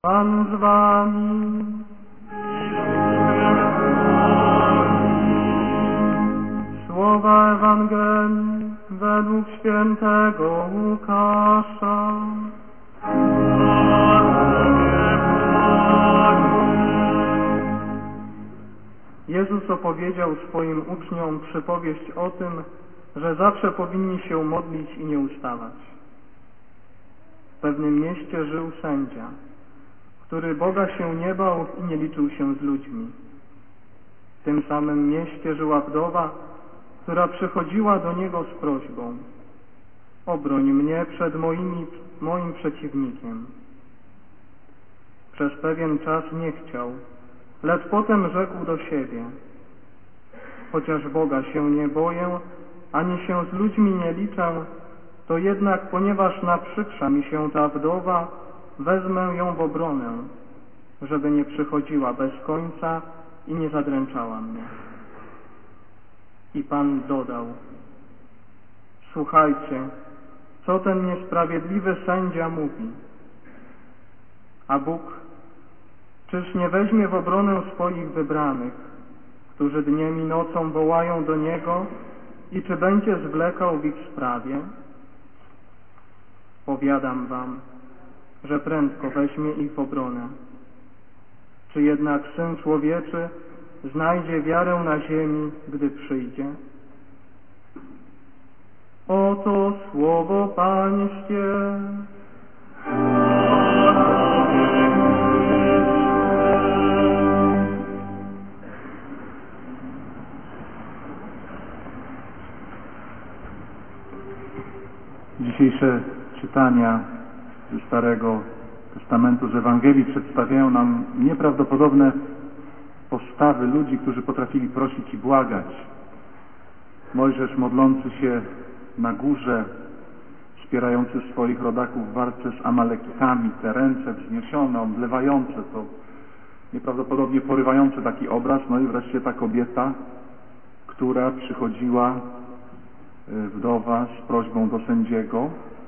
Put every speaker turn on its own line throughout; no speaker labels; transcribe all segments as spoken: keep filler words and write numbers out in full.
Pan z wami. Słowa Ewangelii według świętego Łukasza. Jezus opowiedział swoim uczniom przypowieść o tym, że zawsze powinni się modlić i nie ustawać. W pewnym mieście żył sędzia, który Boga się nie bał i nie liczył się z ludźmi. W tym samym mieście żyła wdowa, która przychodziła do niego z prośbą: obroń mnie przed moimi, moim przeciwnikiem. Przez pewien czas nie chciał, lecz potem rzekł do siebie: chociaż Boga się nie boję, ani się z ludźmi nie liczę, to jednak, ponieważ naprzykrza mi się ta wdowa, wezmę ją w obronę, żeby nie przychodziła bez końca i nie zadręczała mnie. I Pan dodał: słuchajcie, co ten niesprawiedliwy sędzia mówi. A Bóg, czyż nie weźmie w obronę swoich wybranych, którzy dniem i nocą wołają do Niego, i czy będzie zwlekał w ich sprawie? Powiadam wam, że prędko weźmie ich w obronę. Czy jednak Syn Człowieczy znajdzie wiarę na ziemi, gdy przyjdzie? Oto słowo Pańskie.
Dzisiejsze czytania ze Starego Testamentu, z Ewangelii przedstawiają nam nieprawdopodobne postawy ludzi, którzy potrafili prosić i błagać. Mojżesz modlący się na górze, wspierający swoich rodaków w walce z Amalekitami, te ręce wzniesione, omdlewające, to nieprawdopodobnie porywający taki obraz. No i wreszcie ta kobieta, która przychodziła, wdowa, z prośbą do sędziego.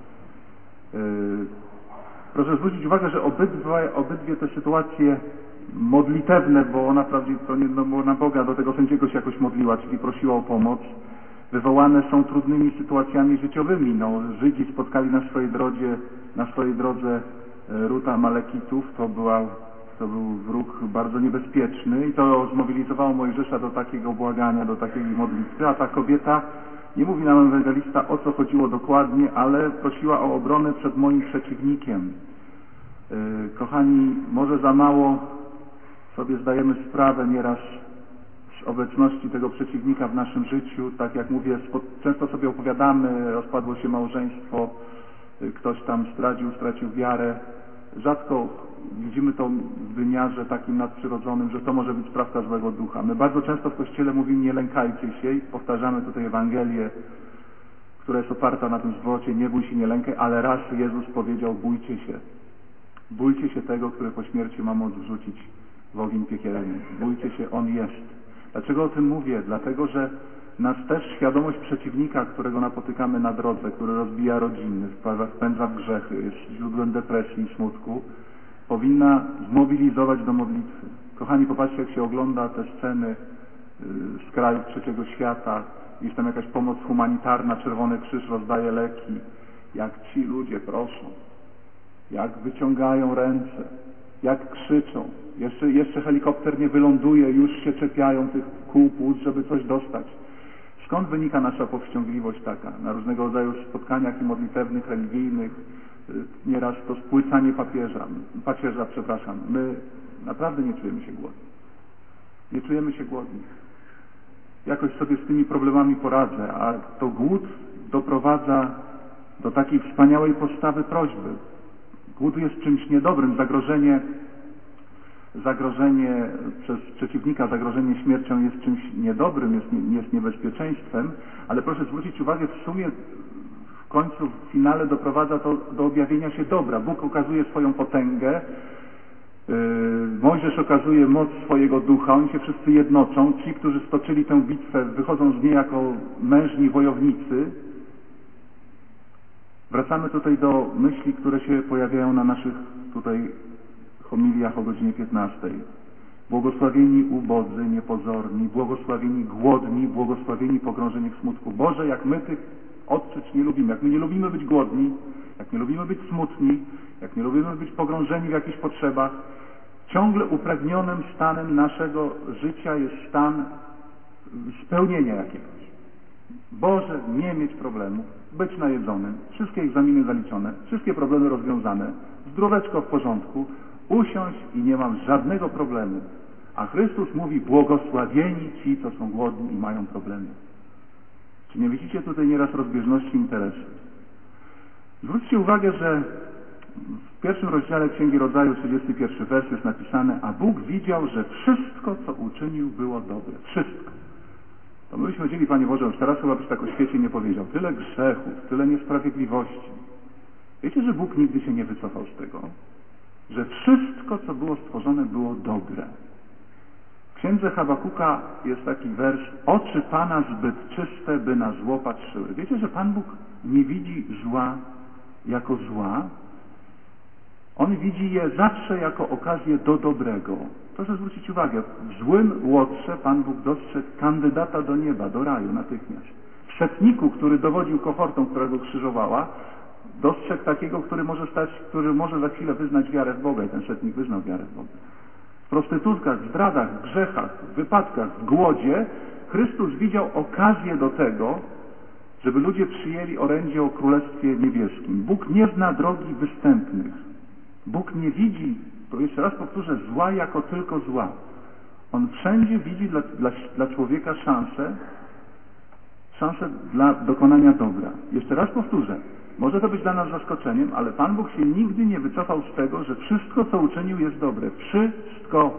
Proszę zwrócić uwagę, że obydwie, obydwie te sytuacje modlitewne, bo ona wprawdzie to nie, no, na Boga do tego sędziego się jakoś modliła, czyli prosiła o pomoc, wywołane są trudnymi sytuacjami życiowymi. No, Żydzi spotkali na swojej drodze, na swojej drodze ród Amalekitów, to, była, to był wróg bardzo niebezpieczny i to zmobilizowało Mojżesza do takiego błagania, do takiej modlitwy, a ta kobieta, nie mówi nam ewangelista, o co chodziło dokładnie, ale prosiła o obronę przed moim przeciwnikiem. Yy, kochani, może za mało sobie zdajemy sprawę nieraz z obecności tego przeciwnika w naszym życiu. Tak jak mówię, często sobie opowiadamy, rozpadło się małżeństwo, yy, ktoś tam zdradził, stracił wiarę. Rzadko widzimy to w wymiarze takim nadprzyrodzonym, że to może być sprawka złego ducha. My bardzo często w Kościele mówimy: nie lękajcie się, i powtarzamy tutaj Ewangelię, która jest oparta na tym zwrocie: nie bój się, nie lękaj, ale raz Jezus powiedział: bójcie się. Bójcie się tego, który po śmierci ma moc wrzucić w ogień piekielny. Bójcie się, On jest. Dlaczego o tym mówię? Dlatego, że nas też świadomość przeciwnika, którego napotykamy na drodze, który rozbija rodziny, wpędza w grzechy, jest źródłem depresji i smutku, powinna zmobilizować do modlitwy. Kochani, popatrzcie, jak się ogląda te sceny z krajów trzeciego świata, jest tam jakaś pomoc humanitarna, Czerwony Krzyż rozdaje leki, jak ci ludzie proszą, jak wyciągają ręce, jak krzyczą. Jeszcze, jeszcze helikopter nie wyląduje, już się czepiają tych kół płuc, żeby coś dostać. Skąd wynika nasza powściągliwość taka? Na różnego rodzaju spotkaniach i modlitewnych, religijnych, nieraz to spłycanie papieża, pacierza, przepraszam. My naprawdę nie czujemy się głodni. Nie czujemy się głodni. Jakoś sobie z tymi problemami poradzę, a to głód doprowadza do takiej wspaniałej postawy prośby. Głód jest czymś niedobrym. Zagrożenie, zagrożenie przez przeciwnika, zagrożenie śmiercią jest czymś niedobrym, jest, nie, jest niebezpieczeństwem, ale proszę zwrócić uwagę, w sumie w końcu, w finale doprowadza to do objawienia się dobra. Bóg okazuje swoją potęgę, yy, Mojżesz okazuje moc swojego ducha, oni się wszyscy jednoczą. Ci, którzy stoczyli tę bitwę, wychodzą z niej jako mężni wojownicy. Wracamy tutaj do myśli, które się pojawiają na naszych tutaj homiliach o godzinie piętnastej. Błogosławieni ubodzy, niepozorni, błogosławieni głodni, błogosławieni pogrążeni w smutku. Boże, jak my tych odczuć nie lubimy, jak my nie lubimy być głodni, jak nie lubimy być smutni, jak nie lubimy być pogrążeni w jakichś potrzebach, ciągle upragnionym stanem naszego życia jest stan spełnienia jakiegoś. Boże, nie mieć problemów, być najedzonym, wszystkie egzaminy zaliczone, wszystkie problemy rozwiązane, zdróweczko w porządku, usiąść i nie mam żadnego problemu. A Chrystus mówi, błogosławieni ci, co są głodni i mają problemy. Czy nie widzicie tutaj nieraz rozbieżności interesu? Zwróćcie uwagę, że w pierwszym rozdziale Księgi Rodzaju, trzydziesty pierwszy wers jest napisane, a Bóg widział, że wszystko, co uczynił, było dobre. Wszystko. To my byśmy powiedzieli, Panie Boże, już teraz chyba byś tak o świecie nie powiedział. Tyle grzechów, tyle niesprawiedliwości. Wiecie, że Bóg nigdy się nie wycofał z tego? Że wszystko, co było stworzone, było dobre. W Księdze Habakuka jest taki wersz, oczy Pana zbyt czyste, by na zło patrzyły. Wiecie, że Pan Bóg nie widzi zła jako zła? On widzi je zawsze jako okazję do dobrego. Proszę zwrócić uwagę, w złym Łotrze Pan Bóg dostrzegł kandydata do nieba, do raju natychmiast. W setniku, który dowodził kohortą, która go krzyżowała, dostrzegł takiego, który może stać, który może za chwilę wyznać wiarę w Boga i ten setnik wyznał wiarę w Boga. W prostytutkach, w zdradach, w grzechach, w wypadkach, w głodzie Chrystus widział okazję do tego, żeby ludzie przyjęli orędzie o Królestwie Niebieskim. Bóg nie zna drogi występnych. Bóg nie widzi, to jeszcze raz powtórzę, zła jako tylko zła. On wszędzie widzi dla, dla, dla człowieka szansę, szansę dla dokonania dobra. Jeszcze raz powtórzę, może to być dla nas zaskoczeniem, ale Pan Bóg się nigdy nie wycofał z tego, że wszystko, co uczynił, jest dobre. Wszystko.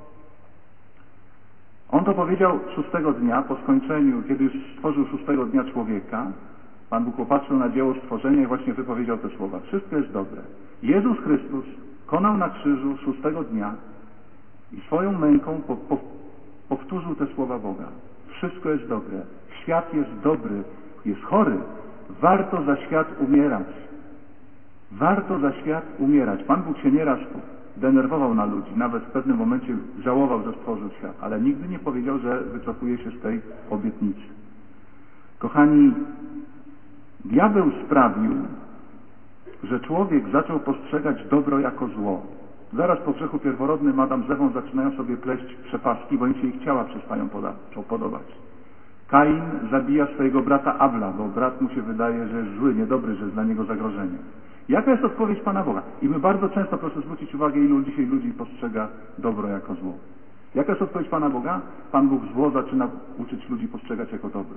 On to powiedział szóstego dnia, po skończeniu, kiedy już stworzył szóstego dnia człowieka. Pan Bóg popatrzył na dzieło stworzenia i właśnie wypowiedział te słowa. Wszystko jest dobre. Jezus Chrystus konał na krzyżu szóstego dnia i swoją męką po, po, powtórzył te słowa Boga. Wszystko jest dobre. Świat jest dobry. Jest chory. Warto za świat umierać. Warto za świat umierać. Pan Bóg się nieraz denerwował na ludzi. Nawet w pewnym momencie żałował, że stworzył świat. Ale nigdy nie powiedział, że wycofuje się z tej obietnicy. Kochani, diabeł sprawił, że człowiek zaczął postrzegać dobro jako zło. Zaraz po grzechu pierworodnym Adam z Ewą zaczynają sobie pleść przepaski, bo im się ich ciała przestają podobać. Kain zabija swojego brata Abla, bo brat mu się wydaje, że jest zły, niedobry, że jest dla niego zagrożenie. Jaka jest odpowiedź Pana Boga? I my bardzo często, proszę zwrócić uwagę, ilu dzisiaj ludzi postrzega dobro jako zło. Jaka jest odpowiedź Pana Boga? Pan Bóg zło zaczyna uczyć ludzi postrzegać jako dobro.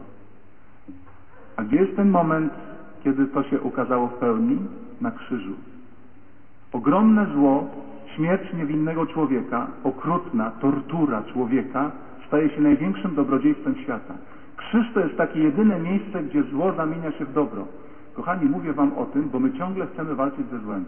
A gdzie jest ten moment, kiedy to się ukazało w pełni? Na krzyżu. Ogromne zło, śmierć niewinnego człowieka, okrutna tortura człowieka staje się największym dobrodziejstwem świata. Krzyż to jest takie jedyne miejsce, gdzie zło zamienia się w dobro. Kochani, mówię wam o tym, bo my ciągle chcemy walczyć ze złem.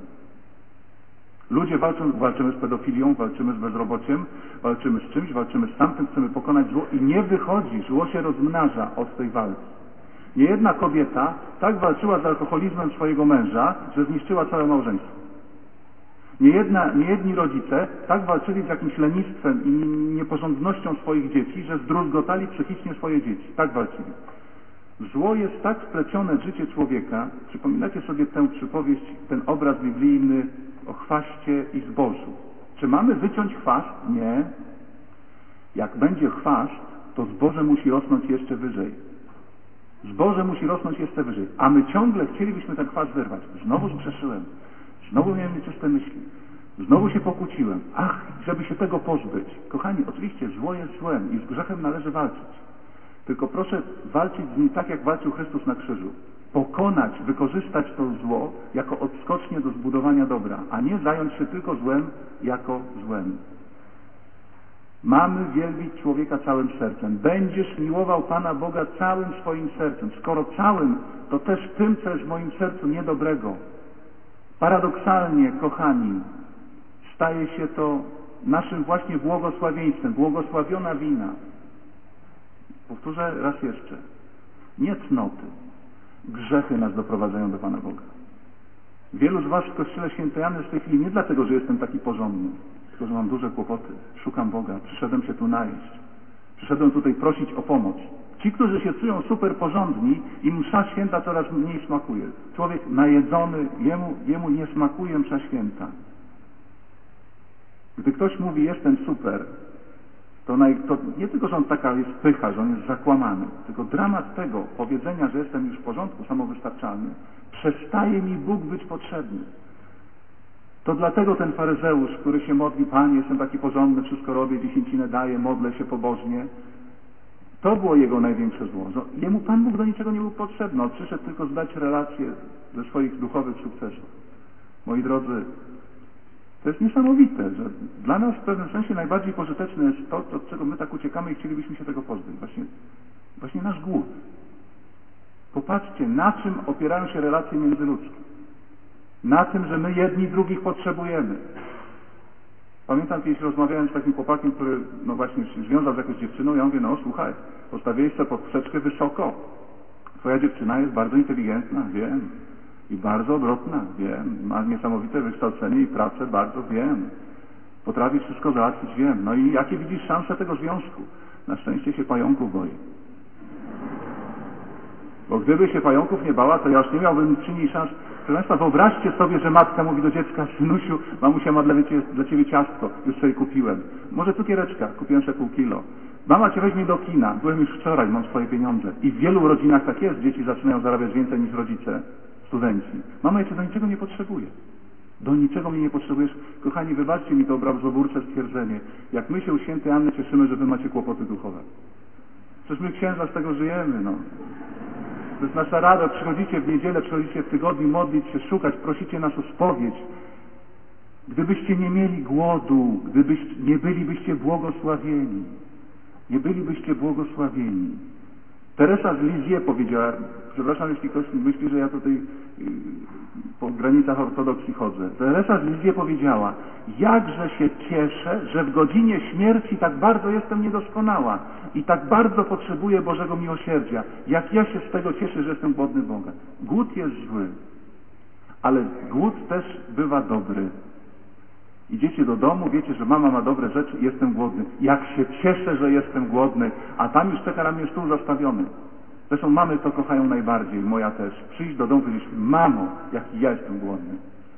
Ludzie walczą, walczymy z pedofilią, walczymy z bezrobociem, walczymy z czymś, walczymy z tamtym, chcemy pokonać zło i nie wychodzi, zło się rozmnaża od tej walki. Niejedna kobieta tak walczyła z alkoholizmem swojego męża, że zniszczyła całe małżeństwo. Niejedna, niejedni rodzice tak walczyli z jakimś lenistwem i nieporządnością swoich dzieci, że zdruzgotali psychicznie swoje dzieci. Tak walczyli. Zło jest tak wplecione w życie człowieka. Przypominacie sobie tę przypowieść, ten obraz biblijny o chwaście i zbożu. Czy mamy wyciąć chwast? Nie. Jak będzie chwast, to zboże musi rosnąć jeszcze wyżej. Zboże musi rosnąć jeszcze wyżej. A my ciągle chcielibyśmy ten chwast wyrwać. Znowu zgrzeszyłem. Znowu miałem nieczyste myśli. Znowu się pokłóciłem. Ach, żeby się tego pozbyć. Kochani, oczywiście zło jest złem i z grzechem należy walczyć. Tylko proszę walczyć z nim tak, jak walczył Chrystus na krzyżu. Pokonać, wykorzystać to zło jako odskocznię do zbudowania dobra, a nie zająć się tylko złem jako złem. Mamy wielbić człowieka całym sercem. Będziesz miłował Pana Boga całym swoim sercem. Skoro całym, to też tym, co jest w moim sercu niedobrego. Paradoksalnie, kochani, staje się to naszym właśnie błogosławieństwem. Błogosławiona wina. Powtórzę raz jeszcze. Nie cnoty. Grzechy nas doprowadzają do Pana Boga. Wielu z was w Kościele Świętej Anny w tej chwili nie dlatego, że jestem taki porządny, tylko że mam duże kłopoty, szukam Boga, przyszedłem się tu najeść. Przyszedłem tutaj prosić o pomoc. Ci, którzy się czują super porządni i msza święta coraz mniej smakuje. Człowiek najedzony, jemu, jemu nie smakuje msza święta. Gdy ktoś mówi jestem super, to, naj, to nie tylko, że on taka jest pycha, że on jest zakłamany, tylko dramat tego powiedzenia, że jestem już w porządku, samowystarczalny, przestaje mi Bóg być potrzebny. To dlatego ten faryzeusz, który się modli, Panie, jestem taki porządny, wszystko robię, dziesięcinę daję, modlę się pobożnie, to było jego największe zło. Jemu Pan Bóg do niczego nie był potrzebny. On przyszedł tylko zdać relację ze swoich duchowych sukcesów. Moi drodzy, to jest niesamowite, że dla nas w pewnym sensie najbardziej pożyteczne jest to, od czego my tak uciekamy i chcielibyśmy się tego pozbyć. Właśnie, właśnie nasz głód. Popatrzcie, na czym opierają się relacje międzyludzkie. Na tym, że my jedni drugich potrzebujemy. Pamiętam kiedyś rozmawiałem z takim chłopakiem, który no właśnie się związał z jakąś dziewczyną. Ja mówię, no słuchaj, postawiłeś sobie poprzeczkę wysoko. Twoja dziewczyna jest bardzo inteligentna, wiem. I bardzo obrotna, wiem. Ma niesamowite wykształcenie i pracę, bardzo wiem. Potrafi wszystko załatwić, wiem. No i jakie widzisz szanse tego związku? Na szczęście się pająków boi. Bo gdyby się pająków nie bała, to ja już nie miałbym przy niej szans. Proszę Państwa, wyobraźcie sobie, że matka mówi do dziecka, synusiu, mamusia ma dla, wiecie, dla Ciebie ciastko, już sobie kupiłem. Może cukiereczka, kupiłem sobie pół kilo. Mama Cię weźmie do kina, byłem już wczoraj, mam swoje pieniądze. I w wielu rodzinach tak jest, dzieci zaczynają zarabiać więcej niż rodzice, studenci. Mama, ja Cię do niczego nie potrzebuję. Do niczego mnie nie potrzebujesz. Kochani, wybaczcie mi to obrazoburcze stwierdzenie. Jak my się u świętej Anny cieszymy, że Wy macie kłopoty duchowe. Przecież my księża z tego żyjemy, no. To jest nasza rada. Przychodzicie w niedzielę, przychodzicie w tygodniu modlić się, szukać, prosicie nas o spowiedź. Gdybyście nie mieli głodu, gdybyście nie bylibyście błogosławieni. Nie bylibyście błogosławieni. Teresa z Lisieux powiedziała, przepraszam, jeśli ktoś myśli, że ja tutaj yy, po granicach ortodoksji chodzę. Teresa z Lisieux powiedziała, jakże się cieszę, że w godzinie śmierci tak bardzo jestem niedoskonała i tak bardzo potrzebuję Bożego miłosierdzia. Jak ja się z tego cieszę, że jestem głodny Boga. Głód jest zły, ale głód też bywa dobry. Idziecie do domu, wiecie, że mama ma dobre rzeczy i jestem głodny. Jak się cieszę, że jestem głodny, a tam już czeka na mnie stół zastawiony. Zresztą mamy to kochają najbardziej, moja też. Przyjść do domu i powiedzieć, mamo, jaki ja jestem głodny.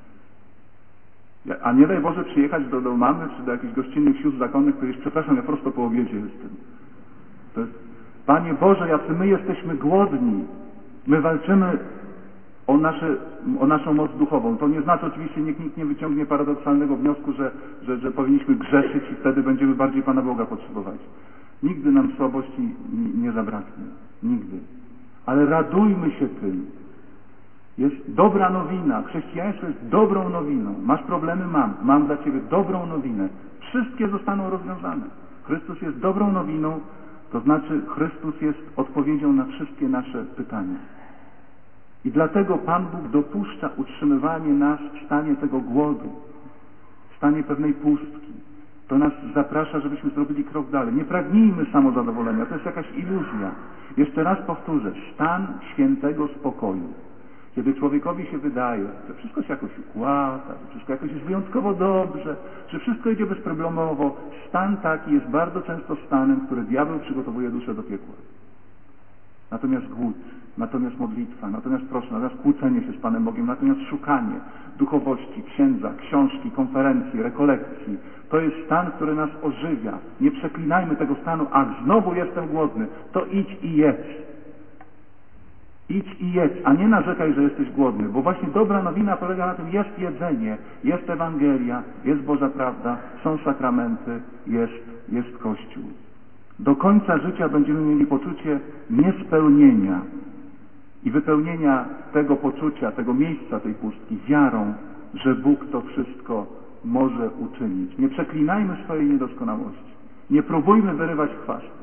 A nie daj Boże przyjechać do, do mamy czy do jakichś gościnnych sióstr zakonnych i powiedzieć, przepraszam, ja prosto po obiedzie jestem. To jest, Panie Boże, jacy my jesteśmy głodni. My walczymy o, nasze, o naszą moc duchową. To nie znaczy oczywiście, niech nikt nie wyciągnie paradoksalnego wniosku, że, że, że powinniśmy grzeszyć i wtedy będziemy bardziej Pana Boga potrzebować. Nigdy nam słabości nie zabraknie. Nigdy. Ale radujmy się tym. Jest dobra nowina. Chrześcijaństwo jest dobrą nowiną. Masz problemy? Mam. Mam dla Ciebie dobrą nowinę. Wszystkie zostaną rozwiązane. Chrystus jest dobrą nowiną, to znaczy Chrystus jest odpowiedzią na wszystkie nasze pytania. I dlatego Pan Bóg dopuszcza utrzymywanie nas w stanie tego głodu, w stanie pewnej pustki. To nas zaprasza, żebyśmy zrobili krok dalej. Nie pragnijmy samozadowolenia, to jest jakaś iluzja. Jeszcze raz powtórzę, stan świętego spokoju. Kiedy człowiekowi się wydaje, że wszystko się jakoś układa, że wszystko jakoś jest wyjątkowo dobrze, że wszystko idzie bezproblemowo, stan taki jest bardzo często stanem, który diabeł przygotowuje duszę do piekła. Natomiast głód, natomiast modlitwa, natomiast proszę, natomiast kłócenie się z Panem Bogiem, natomiast szukanie duchowości, księdza, książki, konferencji, rekolekcji, to jest stan, który nas ożywia. Nie przeklinajmy tego stanu, ach, znowu jestem głodny, to idź i jedz. Idź i jedz, a nie narzekaj, że jesteś głodny, bo właśnie dobra nowina polega na tym, jest jedzenie, jest Ewangelia, jest Boża prawda, są sakramenty, jest, jest Kościół. Do końca życia będziemy mieli poczucie niespełnienia i wypełnienia tego poczucia, tego miejsca, tej pustki wiarą, że Bóg to wszystko może uczynić. Nie przeklinajmy swojej niedoskonałości. Nie próbujmy wyrywać chwast.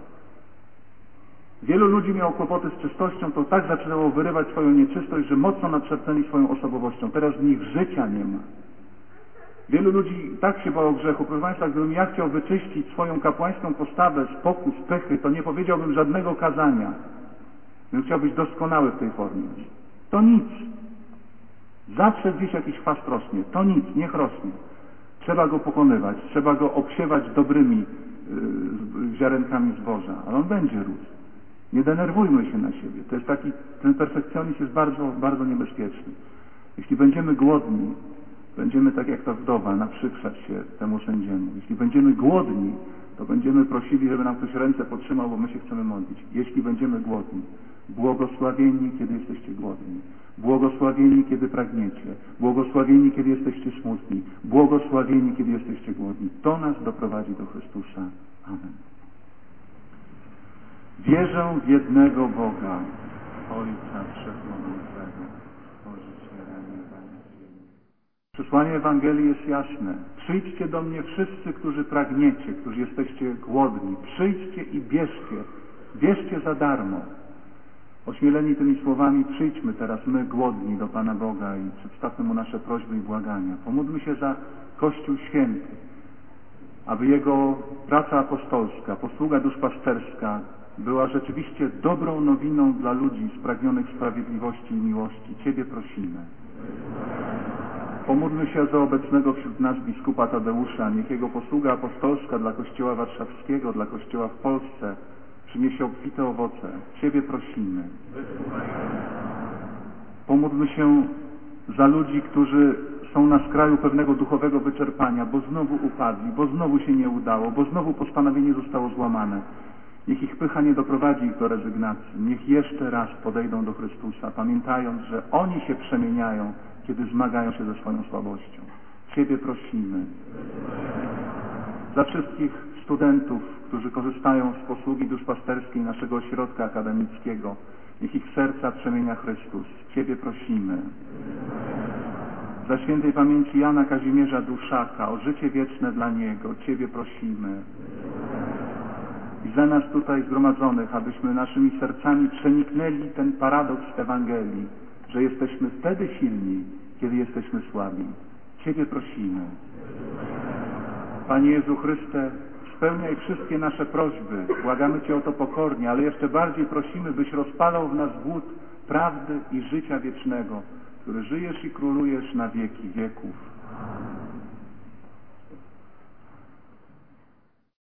Wielu ludzi miało kłopoty z czystością, to tak zaczynało wyrywać swoją nieczystość, że mocno nadszarpnęli swoją osobowością. Teraz w nich życia nie ma. Wielu ludzi tak się bało grzechu. Proszę Państwa, gdybym ja chciał wyczyścić swoją kapłańską postawę z pokus, pychy, to nie powiedziałbym żadnego kazania. Gdybym chciał być doskonały w tej formie. To nic. Zawsze gdzieś jakiś chwast rośnie. To nic, niech rośnie. Trzeba go pokonywać, trzeba go obsiewać dobrymi yy, ziarenkami zboża, ale on będzie rósł. Nie denerwujmy się na siebie. To jest taki, ten perfekcjonizm jest bardzo, bardzo niebezpieczny. Jeśli będziemy głodni, będziemy tak jak ta wdowa, naprzykrzać się temu sędziemu. Jeśli będziemy głodni, to będziemy prosili, żeby nam ktoś ręce podtrzymał, bo my się chcemy modlić. Jeśli będziemy głodni, błogosławieni, kiedy jesteście głodni. Błogosławieni, kiedy pragniecie. Błogosławieni, kiedy jesteście smutni. Błogosławieni, kiedy jesteście głodni. To nas doprowadzi do Chrystusa. Amen. Wierzę w jednego Boga, Ojca Wszechmogącego, Stworzyciela nieba i ziemi. Przesłanie Ewangelii jest jasne. Przyjdźcie do mnie wszyscy, którzy pragniecie, którzy jesteście głodni. Przyjdźcie i bierzcie. Bierzcie za darmo. Ośmieleni tymi słowami, przyjdźmy teraz my głodni do Pana Boga i przedstawmy Mu nasze prośby i błagania. Pomódlmy się za Kościół Święty, aby Jego praca apostolska, posługa duszpasterska była rzeczywiście dobrą nowiną dla ludzi spragnionych sprawiedliwości i miłości. Ciebie prosimy. Pomódlmy się za obecnego wśród nas biskupa Tadeusza. Niech jego posługa apostolska dla Kościoła Warszawskiego, dla Kościoła w Polsce przyniesie obfite owoce. Ciebie prosimy. Pomódlmy się za ludzi, którzy są na skraju pewnego duchowego wyczerpania, bo znowu upadli, bo znowu się nie udało, bo znowu postanowienie zostało złamane. Niech ich pycha nie doprowadzi ich do rezygnacji. Niech jeszcze raz podejdą do Chrystusa, pamiętając, że oni się przemieniają, kiedy zmagają się ze swoją słabością. Ciebie prosimy. Za wszystkich studentów, którzy korzystają z posługi duszpasterskiej naszego ośrodka akademickiego, niech ich serca przemienia Chrystus. Ciebie prosimy. Za świętej pamięci Jana Kazimierza Duszaka, o życie wieczne dla niego, Ciebie prosimy. I za nas tutaj zgromadzonych, abyśmy naszymi sercami przeniknęli ten paradoks Ewangelii, że jesteśmy wtedy silni, kiedy jesteśmy słabi. Ciebie prosimy. Panie Jezu Chryste, spełniaj wszystkie nasze prośby. Błagamy Cię o to pokornie, ale jeszcze bardziej prosimy, byś rozpalał w nas głód prawdy i życia wiecznego, który żyjesz i królujesz na wieki wieków.